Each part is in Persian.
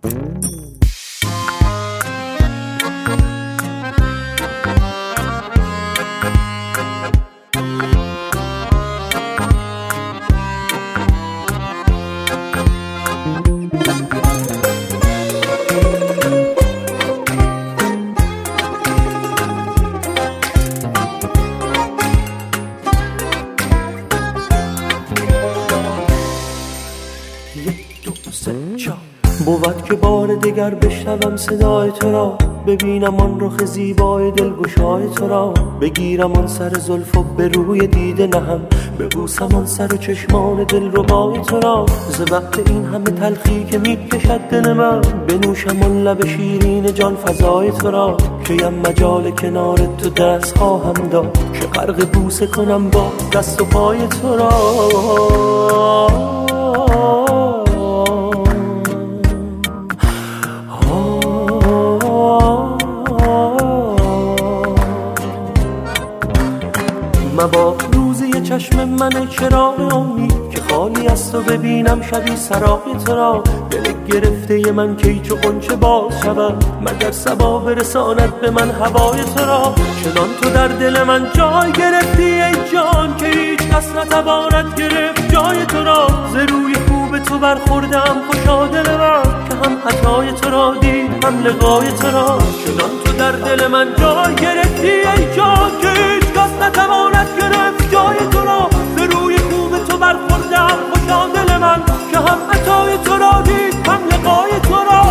بود که بار دگر بشنوم صدای تو را، ببینم آن رخ زیبای دلگشای تو را، بگیرم آن سر زلف و به روی دیده نهم، ببوسم آن سر و چشمان دلربای تو را. ز وقت این همه تلخی که میکشد دل من، بنوشم آن لب شیرین جان فزای تو را. کیم مجال کنار تو دست خواهم داد، که غرق بوسه کنم با دست و پای تو را. با روزی چشم من چراغ امید که خالی از تو ببینم شبی سرای تو را. دل گرفته من کی چو غنچه باز شود، مگر صبا برساند به من هوای تو را. چنان تو در دل من جای گرفتی ای جان، که هیچ کس نتواند گرفت جای تو را. ز روی خوب تو برخوردم خوشا دل من، که هم عطای تو را دید هم لقای تو را. چنان تو در دل من جای گرفتی ای جان، که هیچ کس نتواند گرفت جای تو را. ز روی خوب تو برخوردم خوشا دل من، که هم عطای تو را دید هم لقای تو را.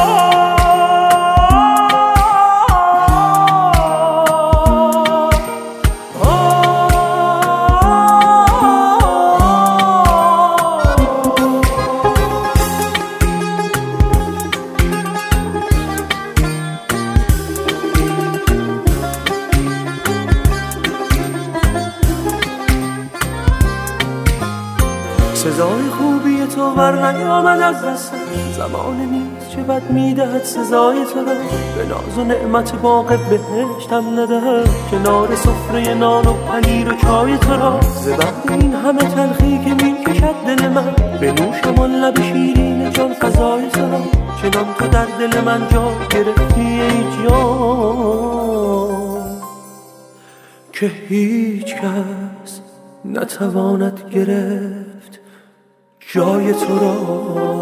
سزای خوبی تو بر نیامد از دستم، زمان نیست چه بد میدهد سزای تو را. به ناز و نعمت باغ بهشتم ندهد، کنار سفره نان و پنیر و چای تو را. ز وقت این همه تلخی که میکشد دل من، بنوشم آن لب شیرین جان فزای تو را. چنان تو در دل من جا گرفتی ای جان، که هیچ کس نتواند گرفت جای تو را.